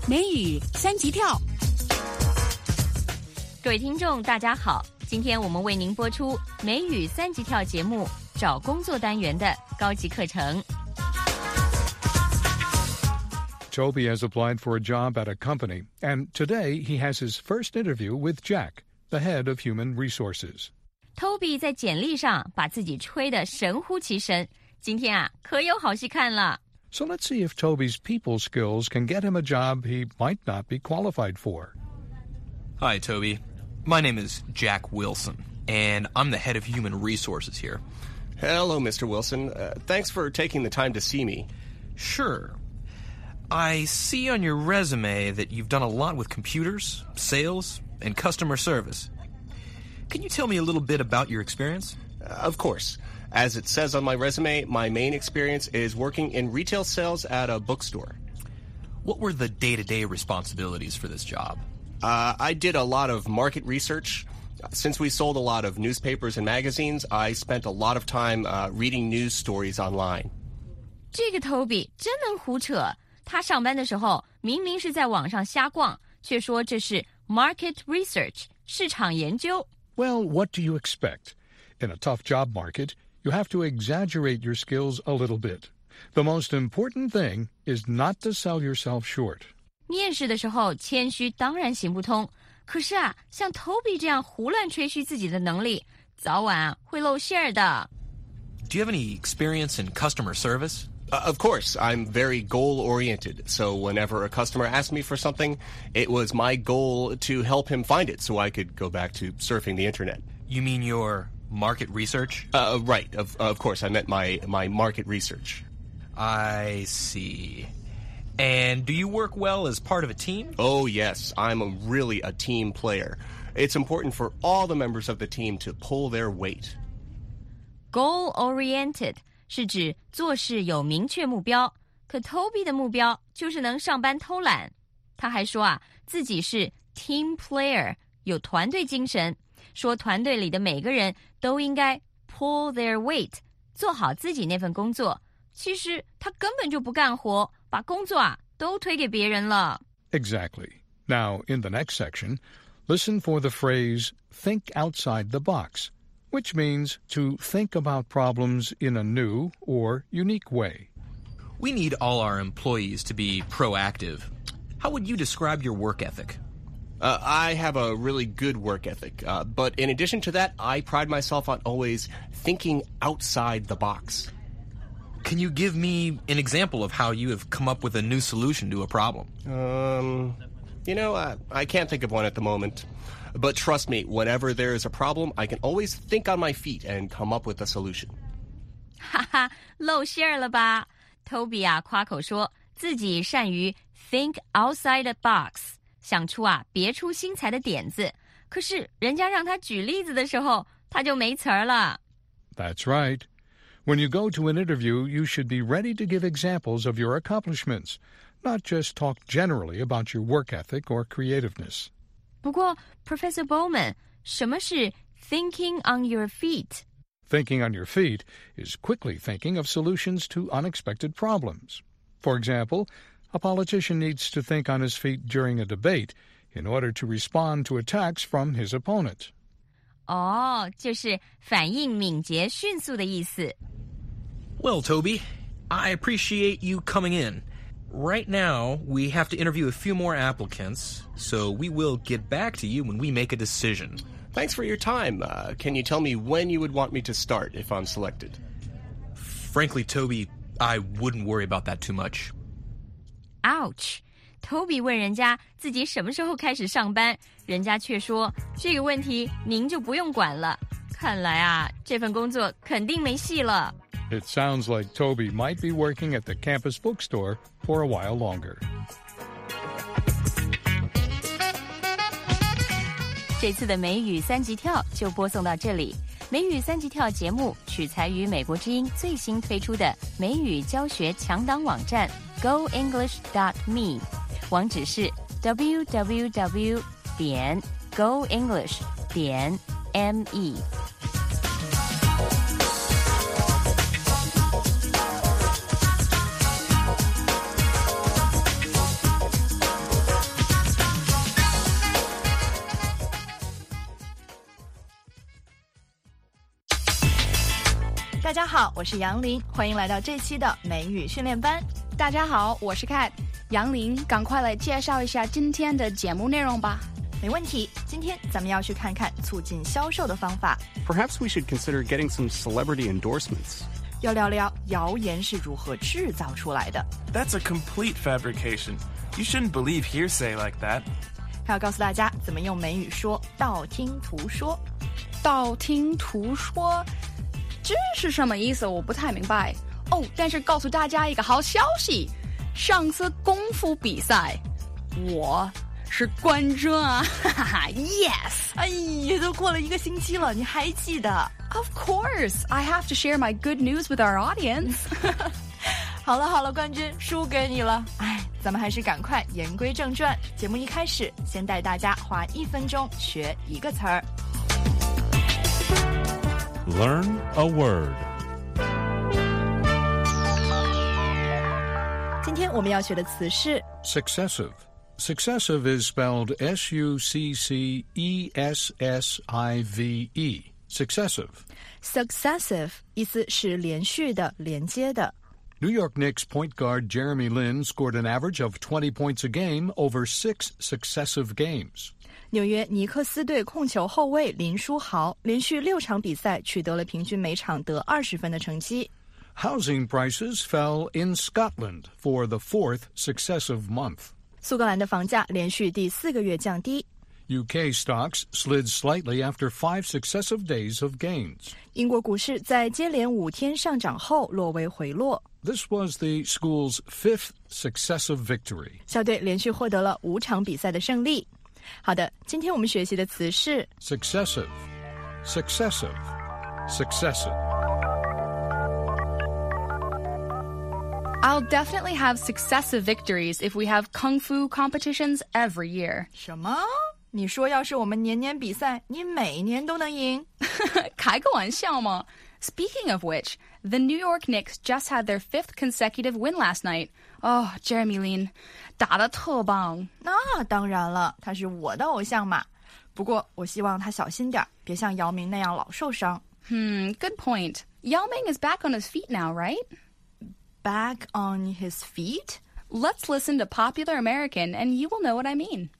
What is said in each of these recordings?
美语三级跳。 各位听众大家好，今天我们为您播出美语三级跳节目找工作单元的高级课程。 Toby has applied for a job at a company, and today he has his first interview with Jack, the head of human resources. Toby 在简历上把自己吹得神乎其神，今天可有好戏看了。 So let's see if Toby's people skills can get him a job he might not be qualified for. Hi, Toby. My name is Jack Wilson, and I'm the head of human resources here. Hello, Mr. Wilson. Thanks for taking the time to see me. Sure. I see on your resume that you've done a lot with computers, sales, and customer service. Can you tell me a little bit about your experience? Of course. As it says on my resume, my main experience is working in retail sales at a bookstore. What were the day-to-day responsibilities for this job? I did a lot of market research. Since we sold a lot of newspapers and magazines, I spent a lot of time reading news stories online. 这个 Toby 真能胡扯，他上班的时候明明是在网上瞎逛，却说这是 market research 市场研究。 Well, what do you expect? In a tough job market, you have to exaggerate your skills a little bit. The most important thing is not to sell yourself short. 面试的时候谦虚当然行不通，可是像 Toby 这样胡乱吹嘘自己的能力，早晚会露馅儿的。 Do you have any experience in customer service? Of course, I'm very goal-oriented, so whenever a customer asked me for something, it was my goal to help him find it so I could go back to surfing the internet. You mean your market research? Right. Of course, I meant my market research. I see. And do you work well as part of a team? Oh, yes. I'm really a team player. It's important for all the members of the team to pull their weight. Goal-oriented 是指做事有明确目标，可 Toby 的目标就是能上班偷懒。他还说自己是 team player， 有团队精神，说团队里的每个人都应该 pull their weight， 做好自己那份工作。其实他根本就不干活，把工作都推给别人了。 Exactly. Now, in the next section, listen for the phrase, think outside the box, which means to think about problems in a new or unique way. We need all our employees to be proactive. How would you describe your work ethic? I have a really good work ethic, but in addition to that, I pride myself on always thinking outside the box. Can you give me an example of how you have come up with a new solution to a problem? I can't think of one at the moment. But trust me, whenever there is a problem, I can always think on my feet and come up with a solution. 哈哈，露馅儿了吧 ？Toby 夸口说自己善于 think outside the box， 想出别出心裁的点子。可是人家让他举例子的时候，他就没词儿了。 That's right. When you go to an interview, you should be ready to give examples of your accomplishments, not just talk generally about your work ethic or creativeness. 不过 Professor Bowman， 什么是 thinking on your feet? Thinking on your feet is quickly thinking of solutions to unexpected problems. For example, a politician needs to think on his feet during a debate in order to respond to attacks from his opponent. 就是反应敏捷迅速的意思。 Well, Toby, I appreciate you coming in. Right now, we have to interview a few more applicants, so we will get back to you when we make a decision. Thanks for your time. Can you tell me when you would want me to start if I'm selected? Frankly, Toby, I wouldn't worry about that too much. Ouch! Toby 问人家自己什么时候开始上班，人家却说这个问题您就不用管了。看来这份工作肯定没戏了。 It sounds like Toby might be working at the campus bookstore for a while longer. 这次的美语三级跳就播送到这里。美语三级跳节目取材于美国之音最新推出的美语教学强档网站 GoEnglish.me， 网址是 www.goenglish.me。 大家好，我是杨林，欢迎来到这期的美语训练班。 大家好，我是 Kat。杨林，赶快来介绍一下今天的节目内容吧。 没问题，今天咱们要去看看促进销售的方法。 Perhaps we should consider getting some celebrity endorsements. 要聊聊谣言是如何制造出来的。 That's a complete fabrication. You shouldn't believe hearsay like that. 还要告诉大家怎么用美语说道听途说。 道听途说，这是什么意思？我不太明白。哦，但是告诉大家一个好消息，上次功夫比赛，我是冠军啊！哈哈哈 ，Yes！ 哎呀，都过了1个星期了，你还记得 Of course, I have to share my good news with our audience. 好了，冠军输给你了。哎，咱们还是赶快言归正传。节目一开始，先带大家花1分钟学1个词儿。 Learn a word. 今天我们要学的词是 Successive. Successive is spelled S-U-C-C-E-S-S-I-V-E. Successive. successive， 意思是连续的、连接的。 New York Knicks point guard Jeremy Lin scored an average of 20 points a game over 6 successive games. 纽约尼克斯队控球后卫林书豪连续6场比赛取得了平均每场得20分的成绩。 Housing prices fell in Scotland for the 4th successive month. 苏格兰的房价连续第4个月降低。 UK stocks slid slightly after 5 successive days of gains. 英国股市在接连5天上涨后略微回落。 This was the school's 5th successive victory. 校队连续获得了5场比赛的胜利。好的，今天我们学习的词是 Successive, successive, successive. I'll definitely have successive victories if we have kung fu competitions every year. 什么？你说要是我们年年比赛，你每年都能赢？ 开个玩笑嘛。Speaking of which, the New York Knicks just had their 5th consecutive win last night. Oh, Jeremy Lin, 打得特棒。 那当然了，他是我的偶像嘛。不过我希望他小心点，别像姚明那样老受伤。 Good point. Yao Ming is back on his feet now, right? Back on his feet? Let's listen to Popular American and you will know what I mean.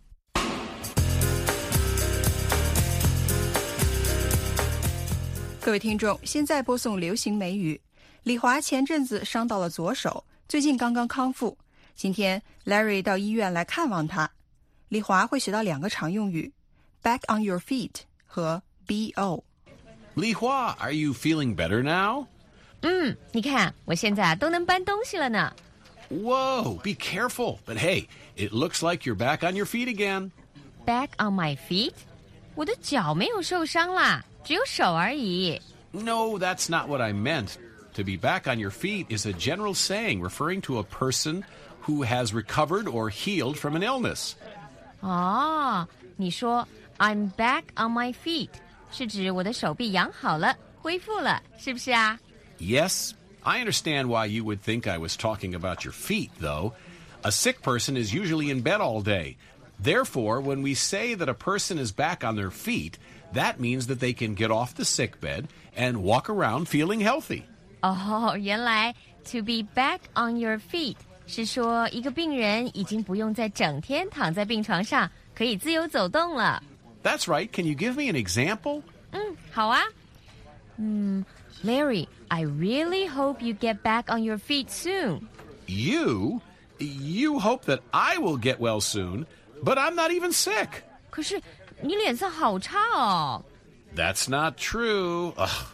各位听众，现在播送流行美语。李华前阵子伤到了左手，最近刚刚康复。今天 Larry 到医院来看望他。李华会学到2个常用语 ：back on your feet 和 bo。 李华 ，Are you feeling better now? 你看我现在都能搬东西了呢。 Whoa, be careful. But hey, it looks like you're back on your feet again. Back on my feet? 我的脚没有受伤啦，只有手而已。 No, that's not what I meant. To be back on your feet is a general saying referring to a person who has recovered or healed from an illness. 哦，你说 I'm back on my feet 是指我的手臂养好了，恢复了，是不是啊？ Yes, I understand why you would think I was talking about your feet, though. A sick person is usually in bed all day. Therefore, when we say that a person is back on their feet, that means that they can get off the sick bed and walk around feeling healthy. 哦，原来 to be back on your feet 是说一个病人已经不用再整天躺在病床上，可以自由走动了。 That's right. Can you give me an example? 好啊。Larry, I really hope you get back on your feet soon. You? You hope that I will get well soon, but I'm not even sick. 可是你脸色好差哦。 That's not true.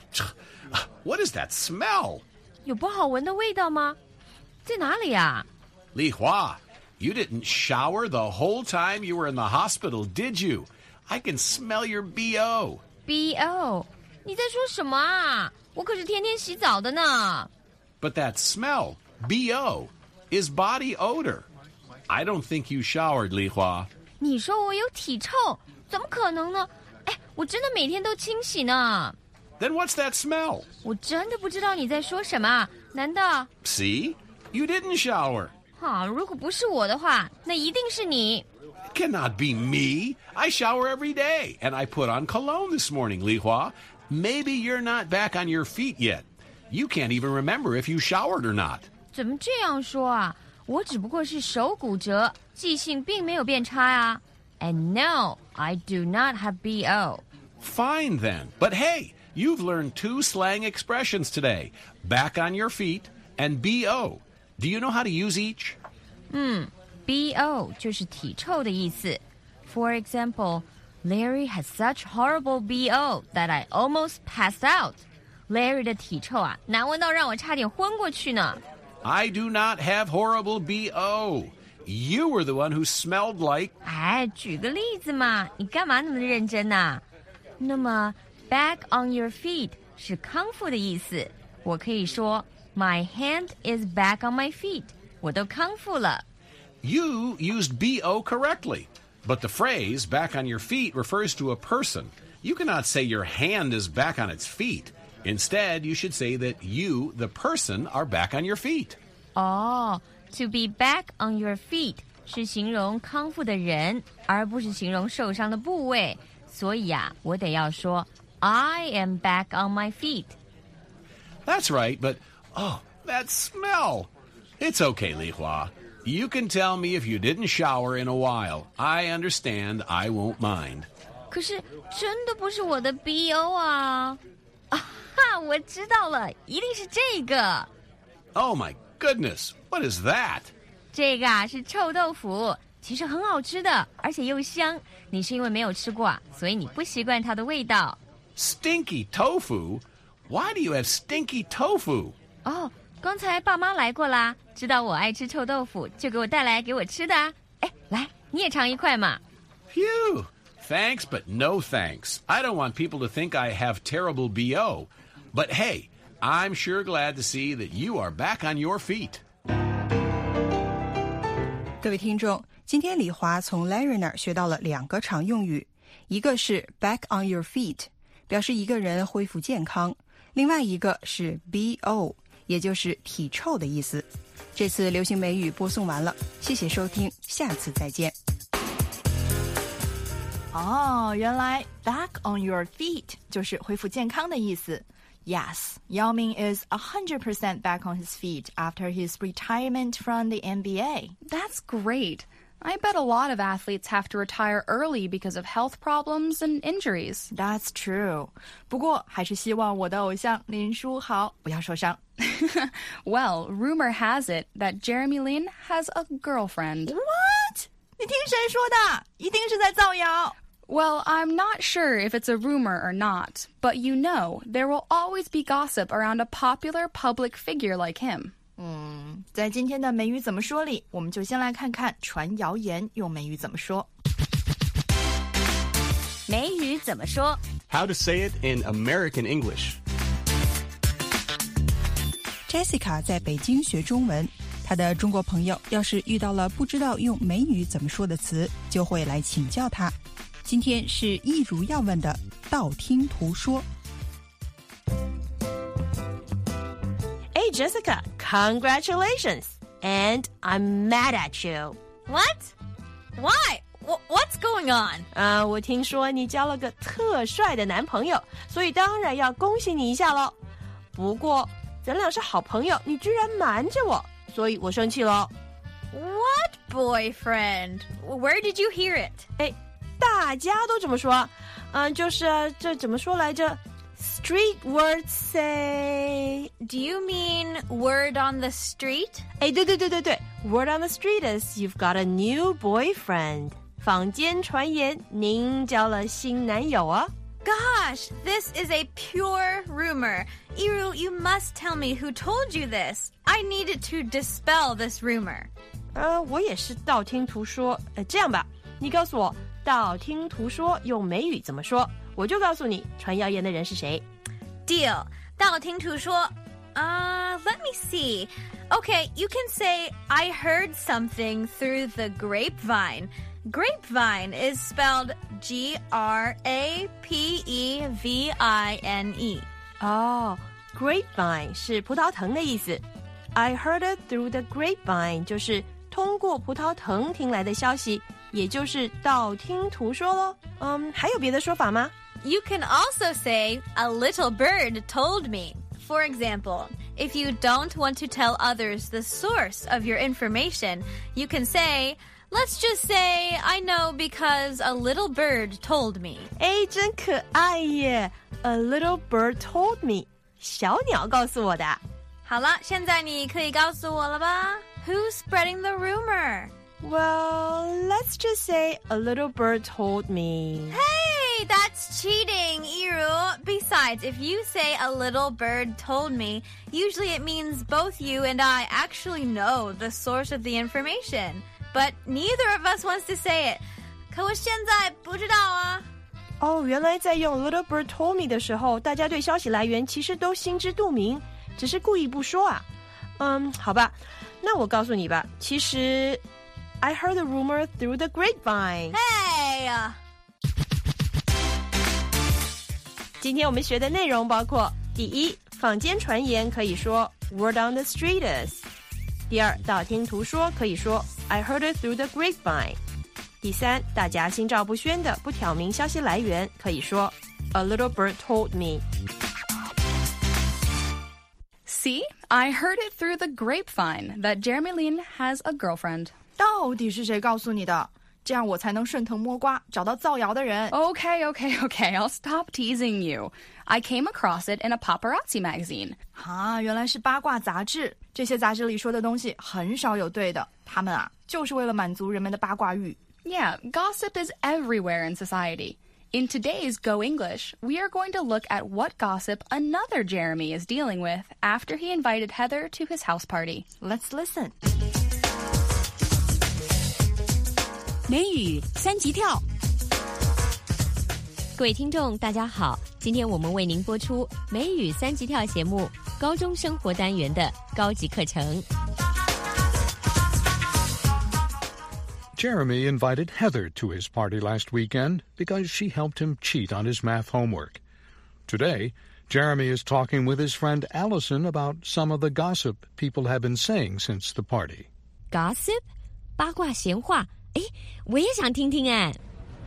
What is that smell? 有不好闻的味道吗？在哪里啊？ Li Hua, you didn't shower the whole time you were in the hospital, did you? I can smell your BO. BO 你在说什么啊？我可是天天洗澡的呢。 But that smell, BO, is body odor. I don't think you showered, Li Hua. 你说我有体臭，怎么可能呢？哎，我真的每天都清洗呢。 Then what's that smell? 我真的不知道你在说什么，难道？ See? You didn't shower. 如果不是我的话，那一定是你。 It cannot be me. I shower every day, and I put on cologne this morning, Li Hua. Maybe you're not back on your feet yet. You can't even remember if you showered or not. 怎么这样说啊？我只不过是手骨折，记性并没有变差啊。And no, I do not have BO. Fine then. But hey, you've learned 2 slang expressions today. Back on your feet and BO. Do you know how to use each? BO 就是体臭的意思。For example, Larry has such horrible BO that I almost passed out. Larry 的体臭啊，难闻到让我差点昏过去呢。 I do not have horrible BO. You were the one who smelled like... 哎，举个例子嘛，你干嘛那么认真啊？那么 back on your feet 是康复的意思，我可以说 My hand is back on my feet. 我都康复了。 You used BO correctly, but the phrase back on your feet refers to a person. You cannot say your hand is back on its feet. Instead, you should say that you, the person, are back on your feet. To be back on your feet 是形容康复的人，而不是形容受伤的部位。所以啊，我得要说 I am back on my feet. That's right, but that smell. It's okay, Li Hua. You can tell me if you didn't shower in a while. I understand. I won't mind. 可是真的不是我的 BO 啊！我知道了，一定是这个。 Oh my goodness, what is that? 这个啊是臭豆腐，其实很好吃的，而且又香。你是因为没有吃过啊，所以你不习惯它的味道。 Stinky tofu? Why do you have stinky tofu? 刚才爸妈来过啦，知道我爱吃臭豆腐，就给我带来给我吃的啊。哎，来，你也尝一块嘛。 Phew! Thanks, but no thanks. I don't want people to think I have terrible BO. But hey, I'm sure glad to see that you are back on your feet. 各位听众，今天李华从 Larry 那儿学到了2个常用语，一个是 back on your feet， 表示一个人恢复健康，另外一个是 BO， 也就是体臭的意思。这次流行美语播送完了，谢谢收听，下次再见。 原来 back on your feet 就是恢复健康的意思。Yes, Yao Ming is 100% back on his feet after his retirement from the NBA. That's great. I bet a lot of athletes have to retire early because of health problems and injuries. That's true. 不过还是希望我的偶像林书豪不要受伤。 Well, rumor has it that Jeremy Lin has a girlfriend. What? 你听谁说的？一定是在造谣。 Well, I'm not sure if it's a rumor or not, but you know, there will always be gossip around a popular public figure like him. 在今天的美语怎么说里，我们就先来看看传谣言用美语怎么说。 美语怎么说 How to say it in American English. Jessica 在北京学中文，她的中国朋友要是遇到了不知道用美语怎么说的词，就会来请教她。今天是一如要问的道听途说。 Hey, Jessica, congratulations. And I'm mad at you. What? Why? What's going on? 我听说你交了个特帅的男朋友，所以当然要恭喜你一下咯。不过，咱俩是好朋友，你居然瞒着我，所以我生气咯。 What boyfriend? Where did you hear it? 大家都这么说，就是这怎么说来着 ？Street words say. Do you mean word on the street? 对 ，Word on the street is you've got a new boyfriend. 坊间传言您交了新男友啊。 Gosh, this is a pure rumor. Iru, you must tell me who told you this. I needed to dispel this rumor. 我也是道听途说。这样吧，你告诉我。道听途说用美语怎么说？我就告诉你传谣言的人是谁。 Deal. 道听途说。Let me see. Okay, you can say I heard something through the grapevine. Grapevine is spelled Grapevine. Grapevine 是葡萄藤的意思。I heard it through the grapevine 就是通过葡萄藤听来的消息。也就是道听途说咯。还有别的说法吗？ You can also say a little bird told me. For example, if you don't want to tell others the source of your information, you can say, let's just say I know because a little bird told me. 哎，真可爱耶 ！A little bird told me. 小鸟告诉我的。 好了，现在你可以告诉我了吧 ？Who's spreading the rumor? Well, let's just say a little bird told me. Hey, that's cheating, Iru. Besides, if you say a little bird told me, usually it means both you and I actually know the source of the information. But neither of us wants to say it. 可我现在不知道啊。 哦，原来在用 little bird told me 的时候，大家对消息来源其实都心知肚明，只是故意不说啊。好吧，那我告诉你吧，其实 I heard the rumor through the grapevine. Hey! 今天我们学的内容包括：第一，坊间传言可以说 word on the street is；第二，道听途说可以说 I heard it through the grapevine；第三，大家心照不宣的不挑明消息来源可以说 A little bird told me。 See, I heard it through the grapevine that Jeremy Lin has a girlfriend. 到底是谁告诉你的？这样我才能顺藤摸瓜，找到造谣的人。 Okay, I'll stop teasing you. I came across it in a paparazzi magazine. 啊，原来是八卦杂志。这些杂志里说的东西很少有对的，他们啊，就是为了满足人们的八卦欲。 Yeah, gossip is everywhere in society. In today's Go English, we are going to look at what gossip another Jeremy is dealing with after he invited Heather to his house party. Let's listen. 美语三级跳， 各位听众大家好，今天我们为您播出美语三级跳节目高中生活单元的高级课程。 Jeremy invited Heather to his party last weekend because she helped him cheat on his math homework. Today, Jeremy is talking with his friend Allison about some of the gossip people have been saying since the party. Gossip? 八卦闲话？诶，我也想听听哎。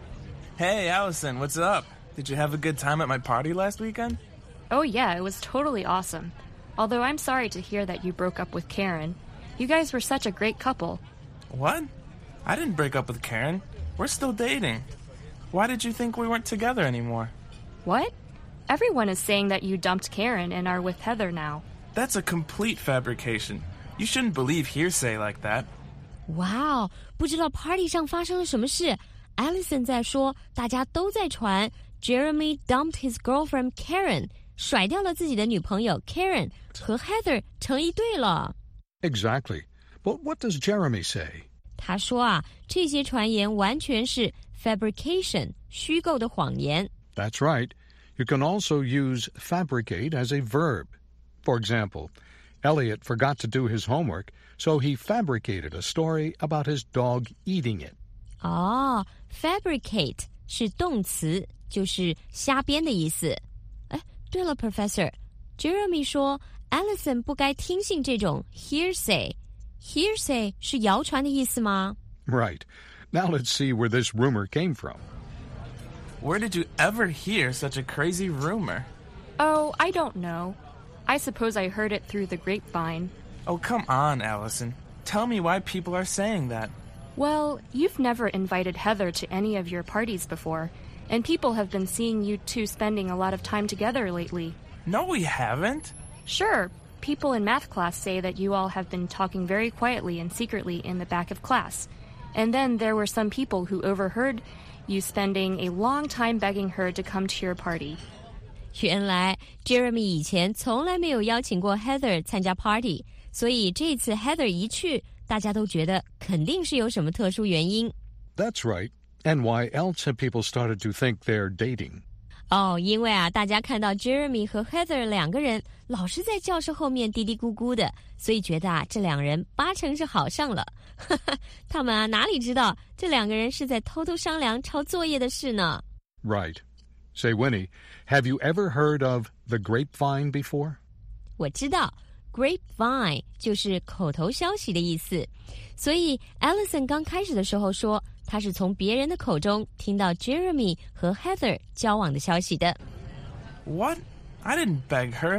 Hey, Allison, what's up? Did you have a good time at my party last weekend? Oh yeah, it was totally awesome. Although I'm sorry to hear that you broke up with Karen. You guys were such a great couple. What? I didn't break up with Karen. We're still dating. Why did you think we weren't together anymore? What? Everyone is saying that you dumped Karen and are with Heather now. That's a complete fabrication. You shouldn't believe hearsay like that. 哇哦，不知道 party 上发生了什么事。Allison 在说，大家都在传 Jeremy dumped his girlfriend Karen， 甩掉了自己的女朋友 Karen， 和 Heather 成一对了。 Exactly. But what does Jeremy say? 他说啊，这些传言完全是 fabrication， 虚构的谎言。 That's right. You can also use fabricate as a verb. For example, Elliot forgot to do his homework, so he fabricated a story about his dog eating it. 哦 fabricate 是动词，就是瞎编的意思。哎，对了 Professor， Jeremy 说 Allison 不该听信这种 hearsay。Hearsay 是谣传的意思吗？ Right. Now let's see where this rumor came from. Where did you ever hear such a crazy rumor? Oh, I don't know. I suppose I heard it through the grapevine. Oh, come on, Allison. Tell me why people are saying that. Well, you've never invited Heather to any of your parties before, and people have been seeing you two spending a lot of time together lately. No, we haven't. Sure. People in math class say that you all have been talking very quietly and secretly in the back of class. And then there were some people who overheard you spending a long time begging her to come to your party. 原来 Jeremy 以前从来没有邀请过 Heather 参加 party， 所以这次 Heather 一去，大家都觉得肯定是有什么特殊原因。 That's right. And why else have people started to think they're dating? 哦，因为啊，大家看到 Jeremy 和 Heather 两个人老是在教室后面嘀嘀咕咕的，所以觉得啊，这两人八成是好上了。他们啊，哪里知道这两个人是在偷偷商量抄作业的事呢？ Right. Say, Winnie, have you ever heard of the grapevine before? 我知道 grapevine 就是口头消息的意思，所以 Allison 刚开始的时候说，他是从别人的口中听到 Jeremy 和 Heather 交往的消息的。 What? I didn't beg her.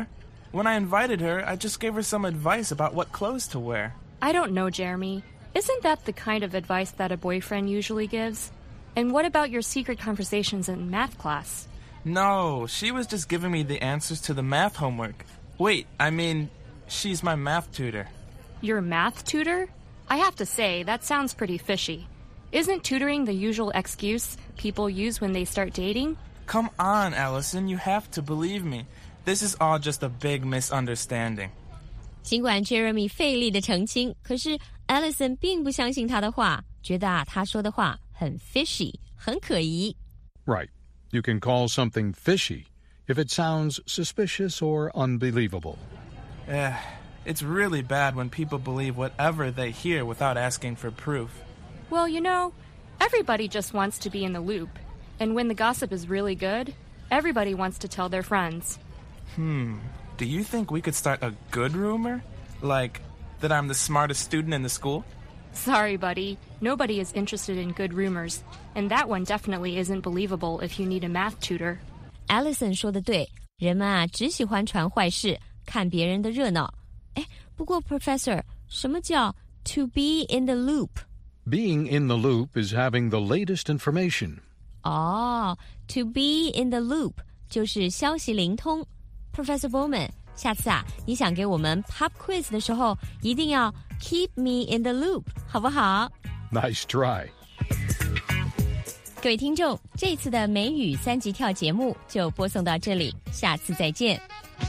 When I invited her, I just gave her some advice about what clothes to wear. I don't know, Jeremy. Isn't that the kind of advice that a boyfriend usually gives? And what about your secret conversations in math class? No, she was just giving me the answers to the math homework. Wait, I mean, she's my math tutor. Your math tutor? I have to say, that sounds pretty fishy. Isn't tutoring the usual excuse people use when they start dating? Come on, Allison, you have to believe me. This is all just a big misunderstanding. 尽管 Jeremy 费力的澄清，可是 Allison 并不相信他的话，觉得他说的话很 fishy， 很可疑。 Right. You can call something fishy if it sounds suspicious or unbelievable. It's really bad when people believe whatever they hear without asking for proof. Well, you know, everybody just wants to be in the loop. And when the gossip is really good, everybody wants to tell their friends. Do you think we could start a good rumor? Like that I'm the smartest student in the school? Sorry, buddy. Nobody is interested in good rumors. And that one definitely isn't believable if you need a math tutor. Allison 说的对，人们啊只喜欢传坏事，看别人的热闹。哎，不过 Professor， 什么叫 to be in the loop? Being in the loop is having the latest information. 哦 to be in the loop 就是消息灵通。Professor Bowman， 下次啊，你想给我们 pop quiz 的时候，一定要 keep me in the loop， 好不好？ Nice try. 各位听众，这次的美语3级跳节目就播送到这里，下次再见。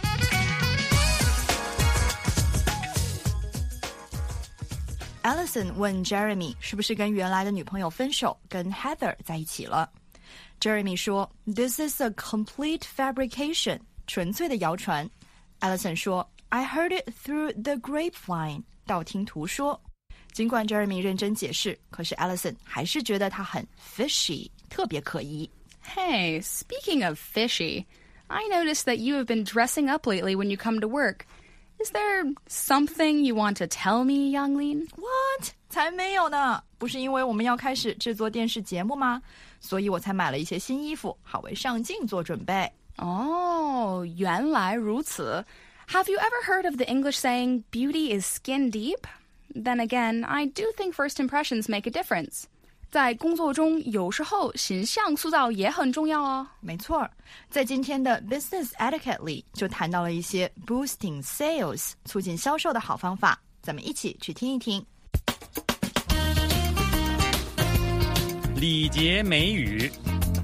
Allison 问 Jeremy 是不是跟原来的女朋友分手，跟 Heather 在一起了。Jeremy 说 This is a complete fabrication， 纯粹的谣传。Allison 说 I heard it through the grapevine， 道听途说。尽管 Jeremy 认真解释，可是 Allison 还是觉得他很 fishy， 特别可疑。 Hey, speaking of fishy, I noticed that you have been dressing up lately when you come to work. Is there something you want to tell me, Younglin? What? 才没有呢！不是因为我们要开始制作电视节目吗？所以我才买了一些新衣服，好为上镜做准备。 Oh, 原来如此。Have you ever heard of the English saying, beauty is skin deep? Then again, I do think first impressions make a difference. 在工作中，有时候形象塑造也很重要哦。 没错，在今天的 Business Etiquette 里就谈到了一些 boosting sales 促进销售的好方法，咱们一起去听一听。 礼节美语。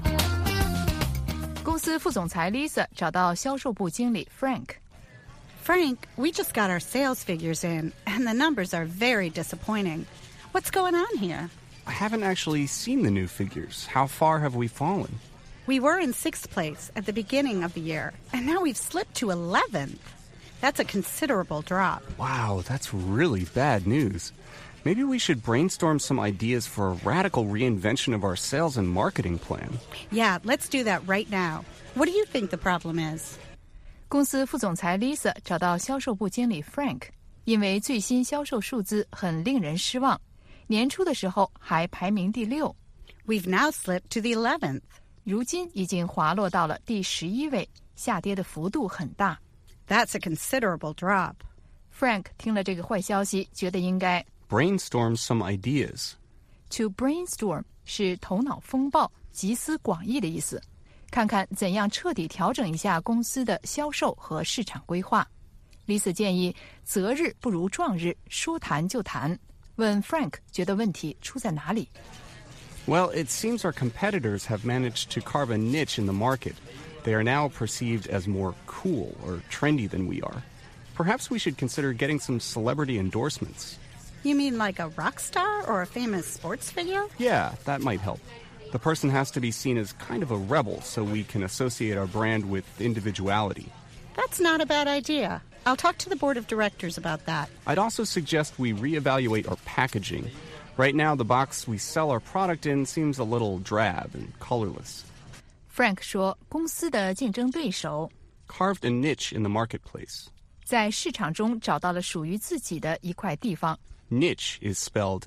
公司副总裁 Lisa 找到销售部经理 Frank。Frank, we just got our sales figures in, and the numbers are very disappointing. What's going on here? I haven't actually seen the new figures. How far have we fallen? We were in 6th place at the beginning of the year, and now we've slipped to 11th. That's a considerable drop. Wow, that's really bad news. Maybe we should brainstorm some ideas for a radical reinvention of our sales and marketing plan. Yeah, let's do that right now. What do you think the problem is? 公司副总裁 Lisa 找到销售部经理 Frank， 因为最新销售数字很令人失望，年初的时候还排名第6。 We've now slipped to the 11th. 如今已经滑落到了第11位，下跌的幅度很大。 That's a considerable drop. Frank 听了这个坏消息，觉得应该 brainstorm some ideas. To brainstorm 是头脑风暴、集思广益的意思。看看怎样彻底调整一下公司的销售和市场规划。Lisa 建议择日不如撞日，说谈就谈。问 Frank 觉得问题出在哪里？ Well, it seems our competitors have managed to carve a niche in the market. They are now perceived as more cool or trendy than we are. Perhaps we should consider getting some celebrity endorsements. You mean like a rock star or a famous sports figure? Yeah, that might help. The person has to be seen as kind of a rebel so we can associate our brand with individuality. That's not a bad idea. I'll talk to the board of directors about that. I'd also suggest we reevaluate our packaging. Right now, the box we sell our product in seems a little drab and colorless. Frank 说，公司的竞争对手 carved a niche in the marketplace. 在市场中找到了属于自己的一块地方。 Niche is spelled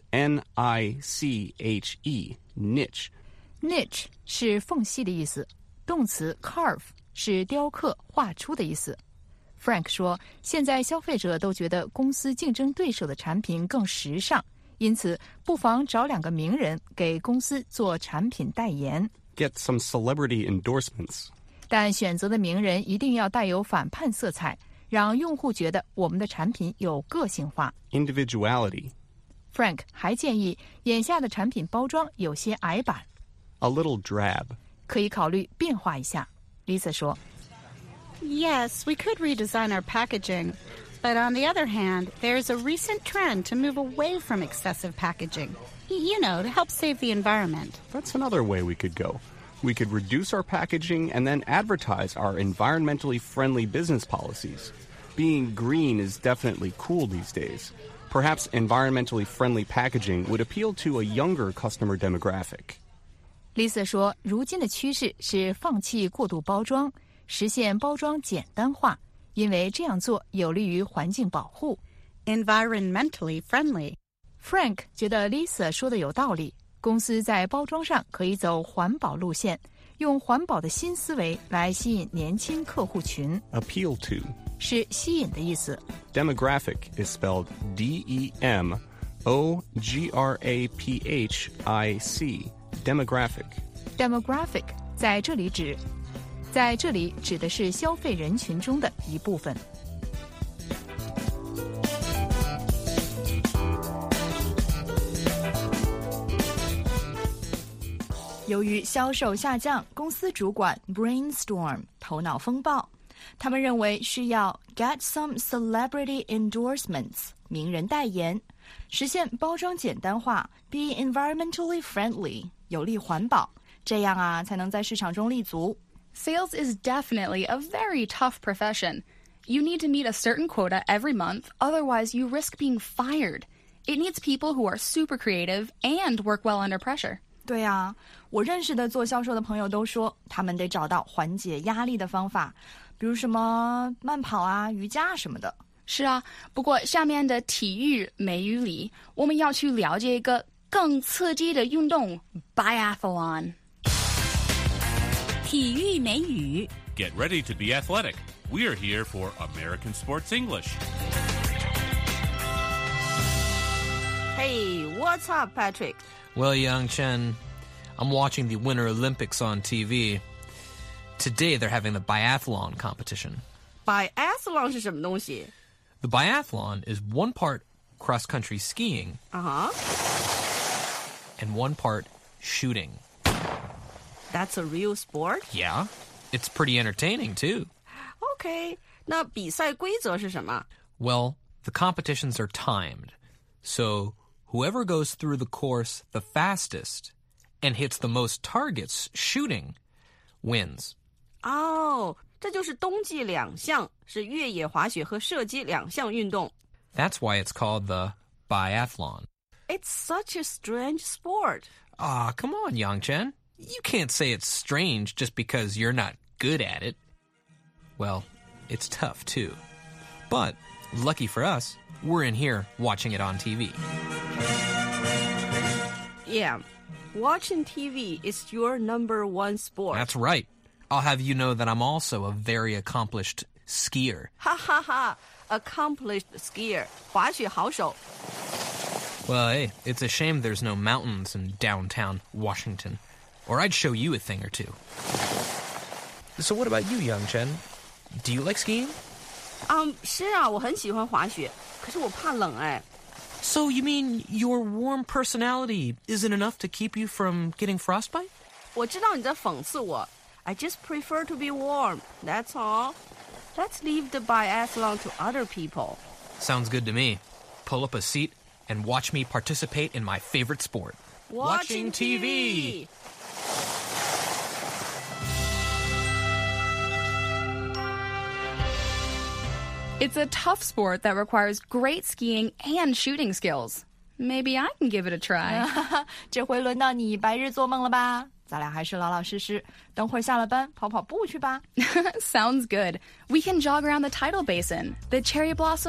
N-I-C-H-E. Niche.Niche 是缝隙的意思，动词 carve 是雕刻、画出的意思。 Frank 说，现在消费者都觉得公司竞争对手的产品更时尚，因此不妨找2个名人给公司做产品代言。 Get some celebrity endorsements. 但选择的名人一定要带有反叛色彩，让用户觉得我们的产品有个性化。 Individuality. Frank 还建议，眼下的产品包装有些矮板， A little drab. 可以考虑变化一下。Lisa 说 Yes, we could redesign our packaging. But on the other hand, there's a recent trend to move away from excessive packaging. You know, to help save the environment. That's another way we could go. We could reduce our packaging and then advertise our environmentally friendly business policies. Being green is definitely cool these days. Perhaps environmentally friendly packaging would appeal to a younger customer demographic. Lisa 说，如今的趋势是放弃过度包装，实现包装简单化，因为这样做有利于环境保护。 Environmentally friendly. Frank 觉得 Lisa 说的有道理，公司在包装上可以走环保路线，用环保的新思维来吸引年轻客户群。 Appeal to. 是吸引的意思。 Demographic is spelled D-E-M-O-G-R-A-P-H-I-C. Demographic. Demographic 在这里指的是消费人群中的一部分。 由于销售下降，公司主管 brainstorm 头脑风暴，他们认为需要 get some celebrity endorsements 名人代言，实现包装简单化 be environmentally friendly 有利环保，这样啊才能在市场中立足。 Sales is definitely a very tough profession. You need to meet a certain quota every month, otherwise you risk being fired. It needs people who are super creative and work well under pressure. 对啊，我认识的做销售的朋友都说，他们得找到缓解压力的方法，比如什么慢跑啊、瑜伽什么的。 是啊，不过下面的体育美语里，我们要去了解一个更刺激的运动 biathlon。 体育美语 Get ready to be athletic. We're here for American Sports English. Hey, what's up, Patrick? Well, Yang Chen, I'm watching the Winter Olympics on TV. Today they're having the biathlon competition. Biathlon 是什么东西？ The biathlon is one part cross-country skiing and one part shooting. That's a real sport? Yeah, it's pretty entertaining, too. Okay, 那比赛规则是什么？ Well, the competitions are timed. So whoever goes through the course the fastest and hits the most targets shooting wins. 哦，这就是冬季两项，是越野滑雪和射击两项运动。 That's why it's called the biathlon. It's such a strange sport. Ah, come on, Yang Chen. You can't say it's strange just because you're not good at it. Well, it's tough, too. But, lucky for us, we're in here watching it on TV. Yeah, watching TV is your number one sport. That's right. I'll have you know that I'm also a very accomplished skier. Ha ha ha, accomplished skier, 滑雪好手。 Well, hey, it's a shame there's no mountains in downtown Washington. Or I'd show you a thing or two. So what about you, Yang Chen? Do you like skiing? 是啊，我很喜欢滑雪，可是我怕冷哎。 So you mean your warm personality isn't enough to keep you from getting frostbite? 我知道你在讽刺我。I just prefer to be warm, that's all. Let's leave the biathlon to other people. Sounds good to me. Pull up a seat and watch me participate in my favorite sport. Watching TV! It's a tough sport that requires great skiing and shooting skills. Maybe I can give it a try. 这回轮到你白日做梦了吧？咱俩还是老老实实，等会儿下了班跑跑步去吧。 Sounds good. We can jog around the tidal basin, the cherry blossom